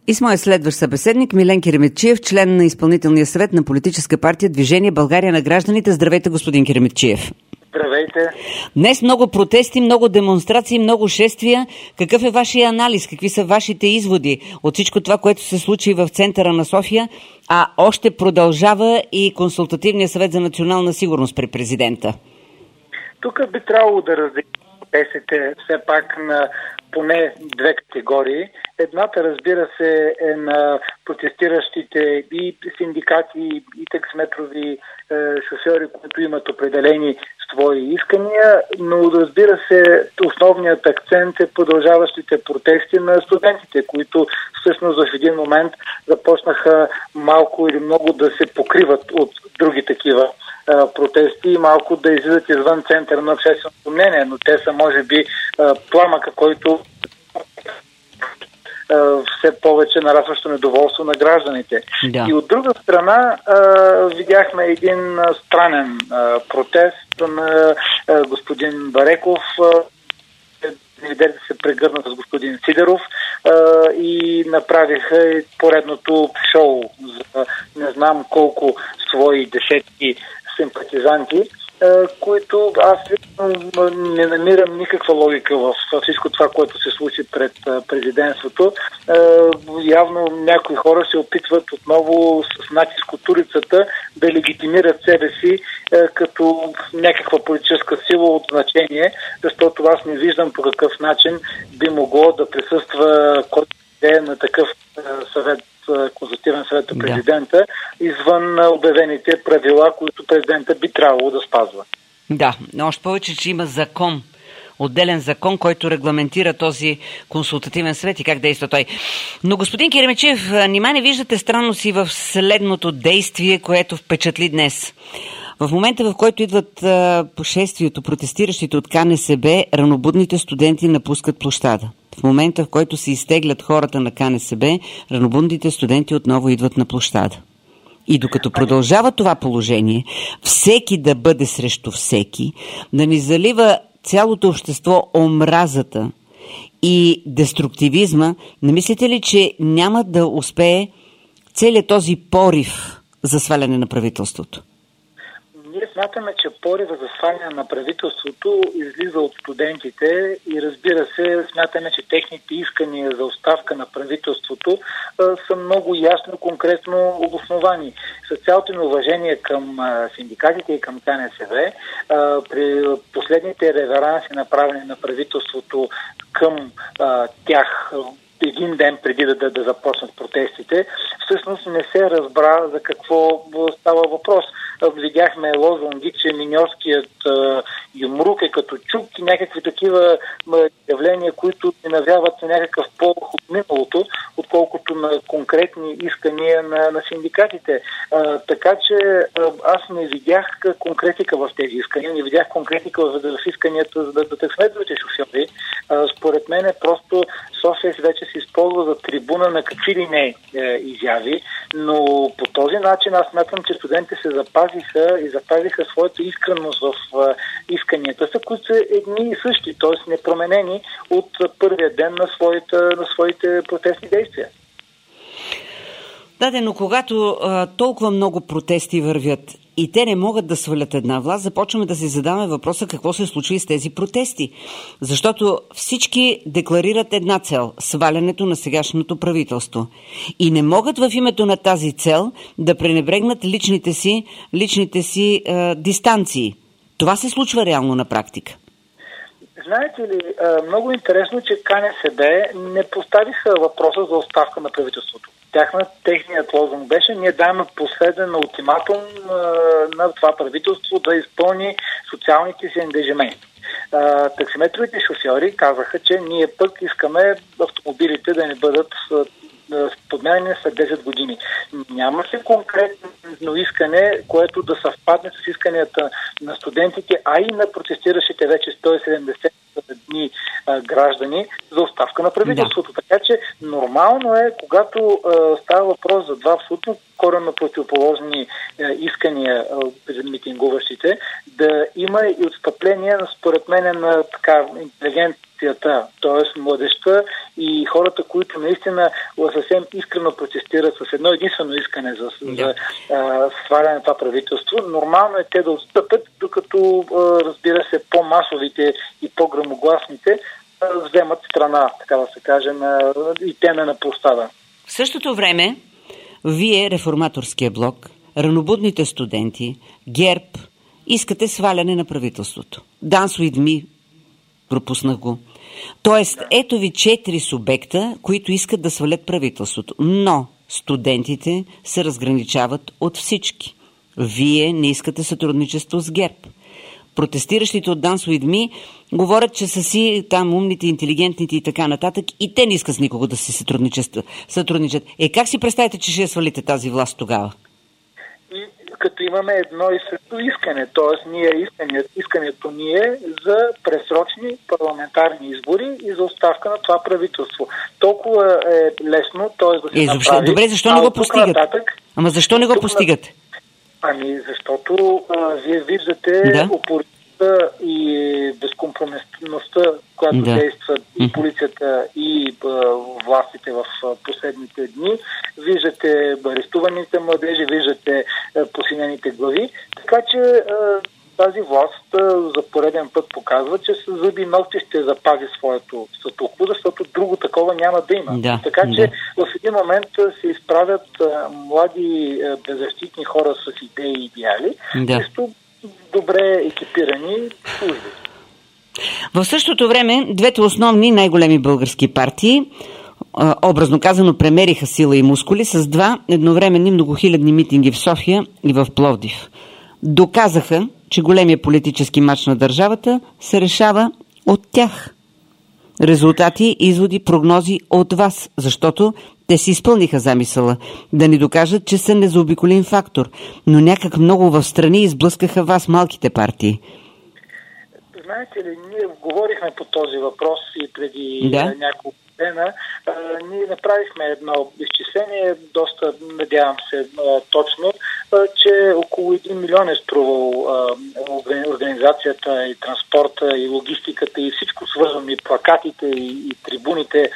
И с моят следващ събеседник Милен Киреметчиев, член на изпълнителния съвет на политическа партия Движение България на гражданите. Здравейте, господин Киреметчиев. Здравейте. Днес много протести, много демонстрации, много шествия. Какъв е вашия анализ? Какви са вашите изводи от всичко това, което се случи в центъра на София? А още продължава и Консултативния съвет за национална сигурност при президента. Тук би трябвало да разделим протестите все пак на поне две категории. Едната, разбира се, е на протестиращите и синдикати, и таксиметрови шофьори, които имат определени свои искания, но разбира се, основният акцент е продължаващите протести на студентите, които всъщност в един момент започнаха малко или много да се покриват от други такива протести и малко да излизат извън центъра на общественото мнение, но те са може би пламъка, който все повече нарастващо недоволство на гражданите. Да. И от друга страна видяхме един странен протест на господин Бареков, да се прегърна с господин Сидеров и направиха поредното шоу за не знам колко свои десетки симпатизанти, които аз не намирам никаква логика в всичко това, което се случи пред президентството. Явно някои хора се опитват отново с натиск от улицата да легитимират себе си като някаква политическа сила от значение, защото аз не виждам по какъв начин би могло да присъства който е на такъв съвет, Консултативен съвет на президента, извън обявените правила, които президента би трябвало да спазва. Да, но още повече, че има закон, отделен закон, който регламентира този консултативен съвет и как действа той. Но, господин Киреметчиев, нима не виждате странност и в следното действие, което впечатли днес? В момента, в който идват по шествието протестиращите от КНСБ, ранобудните студенти напускат площада. В момента, в който се изтеглят хората на КНСБ, ранобудните студенти отново идват на площада. И докато продължава това положение, всеки да бъде срещу всеки, да ни залива цялото общество омразата и деструктивизма, не мислите ли, че няма да успее целият този порив за сваляне на правителството? Ние смятаме, че порива за сваляне на правителството излиза от студентите и разбира се, смятаме, че техните искания за оставка на правителството са много ясно, конкретно обосновани. С цялото ми уважение към синдикатите и към КНСБ, при последните реверанси, направени на правителството към тях един ден преди да започнат протестите, всъщност не се разбра за какво става въпрос. Видяхме лозунги, че миньорският юмрук е като чук и някакви такива явления, които ни навяват на някакъв полух от миналото, отколкото на конкретни искания на синдикатите. Така че аз не видях конкретика в тези искания, не видях конкретика в исканията за да таксиметровите шофьори. Според мен просто София вече се използва за трибуна на какви ли не изяви, но по този начин аз смятам, че студентите се запазиха своята искреност в исканията са, които са едни и същи, т.е. непроменени от първия ден на своите протестни действия. Да, но когато толкова много протести вървят и те не могат да свалят една власт, започваме да си задаваме въпроса какво се случва и с тези протести. Защото всички декларират една цел – свалянето на сегашното правителство. И не могат в името на тази цел да пренебрегнат личните си дистанции. Това се случва реално на практика. Знаете ли, много интересно, че КНСБ не поставиха въпроса за оставка на правителството. Техният лозунг беше: ние даваме последен ултиматум на това правителство да изпълни социалните си ангажименти. Таксиметровите шофьори казаха, че ние пък искаме автомобилите да не бъдат подменени след 10 години. Няма се конкретно искане, което да съвпадне с исканията на студентите, а и на протестиращите вече 170 дни граждани за оставка на правителството. Да. Така че нормално е, когато става въпрос за два абсолютно коренно противоположни искания за митингуващите, да има и отстъпление, според мен, на така интелигентни опозицията, т.е. младежта и хората, които наистина съвсем искрено протестират с едно единствено искане за сваляне на това правителство, нормално е те да отстъпят, докато, разбира се, по-масовите и по-грамогласните вземат страна, така да се каже, и теме на площада. В същото време, вие, Реформаторския блок, ранобудните студенти, ГЕРБ, искате сваляне на правителството. Dance with me, пропуснах го. Тоест, ето ви 4 субекта, които искат да свалят правителството. Но студентите се разграничават от всички. Вие не искате сътрудничество с ГЕРБ. Протестиращите от Dance with me говорят, че са си там умните, интелигентните и така нататък, и те не искат с никого да си сътрудничат. Как си представите, че ще я свалите тази власт тогава? И като имаме едно и също искане, т.е. искането ни е за пресрочни парламентарни избори и за оставка на това правителство. Толкова е лесно, т.е. да се направи. Добре, защо не го постигат? Ама защо не го постигате? Защото вие виждате упоритостта и безкомпромисността, която действат и полицията, и властите в последните дни. Виждате арестуваните младежи, виждате посинените глави. Така че тази власт за пореден път показва, че с зъби и ногти ще запази своето статукво, защото друго такова няма да има. Така че в един момент се изправят млади беззащитни хора с идеи и идеали, също добре екипирани служби. В същото време, двете основни най-големи български партии, образно казано, премериха сила и мускули с 2 едновременни многохилядни митинги в София и в Пловдив. Доказаха, че големия политически мач на държавата се решава от тях. Резултати, изводи, прогнози от вас, защото те си изпълниха замисъла да ни докажат, че са незаобиколим фактор, но някак много в страни изблъскаха вас, малките партии. Знаете ли, ние говорихме по този въпрос и преди няколко дена. Ние направихме едно изчисление, доста, надявам се, точно, че около 1 милион е струвал организацията и транспорта и логистиката и всичко свързано, и плакатите и трибуните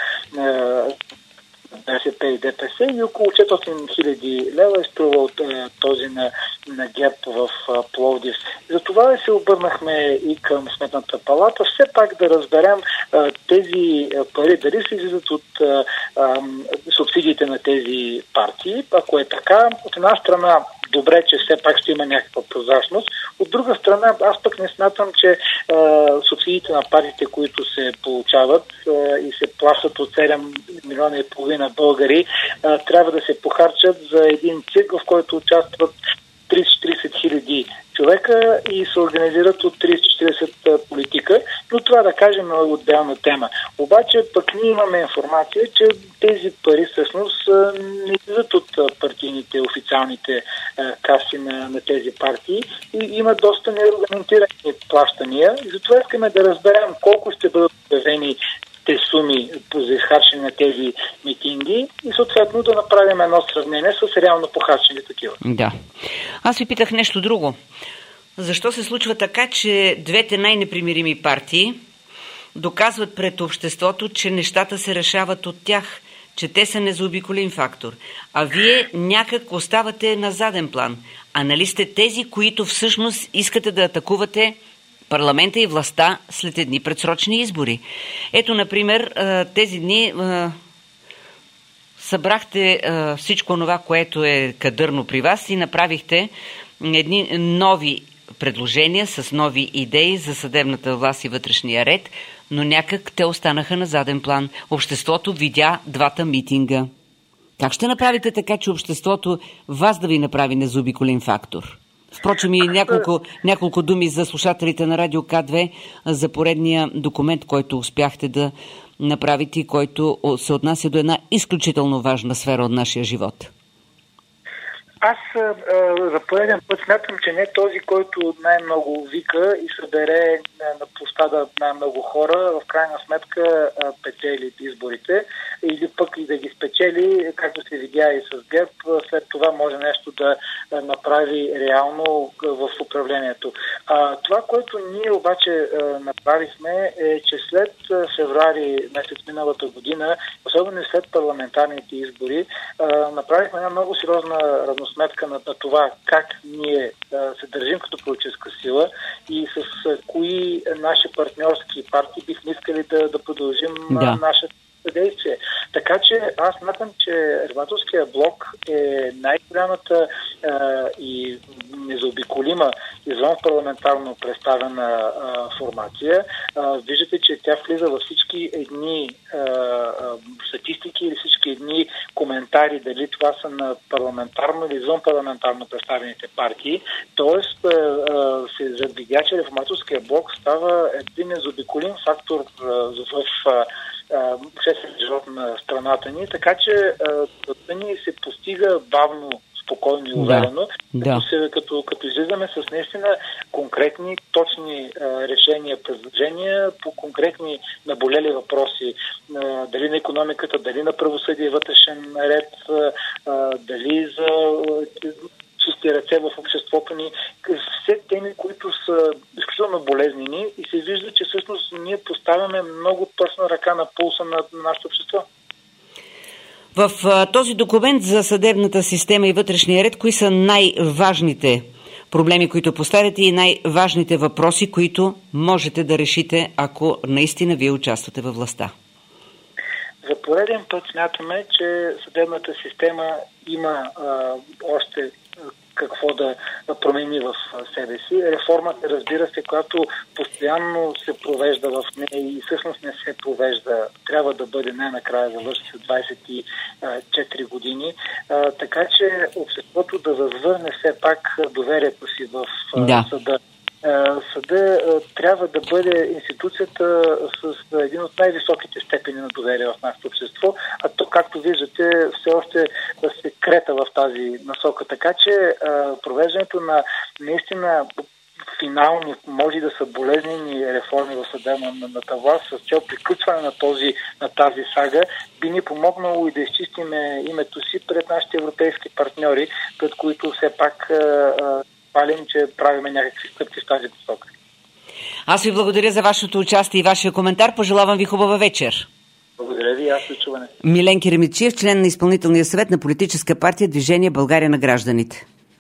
БСП и ДПС, и около 400 хиляди лева е струвал този на ГЕРБ в Пловдив. Затова се обърнахме и към Сметната палата, все пак да разберем тези пари дали се излизат от субсидиите на тези партии. Ако е така, от една страна добре, че все пак ще има някаква прозрачност. От друга страна, аз пък не смятам, че субсидиите на партиите, които се получават и се плащат от 7 милиона и половина българи, трябва да се похарчат за един цирк, в който участват 30-40 хиляди човека и се организират от 30-40 политика, но това да кажем е отделна тема. Обаче пък ние имаме информация, че тези пари всъщност не излизат от партийните, официалните каси на тези партии и има доста нерегламентирани плащания и затова искаме да разберем колко ще бъдат обявени те суми за изхарчене на тези митинги и съответно да направим едно сравнение с реално похарчени такива. Да. Аз ви питах нещо друго. Защо се случва така, че двете най-непримирими партии доказват пред обществото, че нещата се решават от тях, че те са незаобиколим фактор, а вие някак оставате на заден план? А нали сте тези, които всъщност искате да атакувате парламента и властта след едни предсрочни избори? Ето, например, тези дни събрахте всичко това, което е кадърно при вас и направихте едни нови предложения с нови идеи за съдебната власт и вътрешния ред, но някак те останаха на заден план. Обществото видя двата митинга. Как ще направите така, че обществото вас да ви направи незаобиколим фактор? Впрочем, и няколко думи за слушателите на Радио К2 за поредния документ, който успяхте да направите и който се отнася до една изключително важна сфера от нашия живот. Аз за пореден път смятам, че не този, който най-много вика и събере на площада най-много хора, в крайна сметка печели изборите, или пък и да ги спечели, както се видя и с ГЕРБ, след това може нещо да направи реално в управлението. Това, което ние обаче направихме, е, че след февруари месец миналата година, особено след парламентарните избори, направихме една много сериозна равносметка на това как ние се държим като политическа сила и с кои наши партньорски партии бихме искали да продължим нашата действие. Така че аз смятам, че Реформаторския блок е най-голямата и незаобиколима извън парламентарно представена формация. Виждате, че тя влиза във всички едни статистики или всички едни коментари, дали това са на парламентарно или извън парламентарно представените партии. Тоест се завидя, че Реформаторския блок става един незаобиколим фактор в обществен живот на страната ни, така че да ни се постига бавно, спокойно и уверено, като излизаме с наистина конкретни, точни решения, предложения по конкретни наболели въпроси, дали на икономиката, дали на правосъдие, вътрешен ред, дали за чисти ръце в обществото ни, все теми, които са изключително болезнени и се вижда, че всъщност ние поставяме много точна ръка на пулса на нашето общество. В този документ за съдебната система и вътрешния ред, кои са най-важните проблеми, които поставяте и най-важните въпроси, които можете да решите, ако наистина вие участвате във властта? За пореден път смятаме, че съдебната система има още какво да промени в себе си. Реформата, разбира се, която постоянно се провежда в нея и всъщност не се провежда, трябва да бъде най-накрая завърши с 24 години. Така че обществото да възвърне все пак доверието си в съда. Съда трябва да бъде институцията с един от най-високите степени на доверие в нашето общество, а то, както виждате, все още се крета в тази насока. Така че провеждането на наистина финални, може да са болезнени реформи в съдебната власт с цел приключване на тази сага, би ни помогнало и да изчистиме името си пред нашите европейски партньори, пред които все пак хвалим, че правиме някакви стъпки в тази посока. Аз ви благодаря за вашето участие и вашия коментар. Пожелавам ви хубава вечер. Благодаря ви, аз чуване. Милен Керемечиев, член на изпълнителния съвет на политическа партия Движение България на гражданите.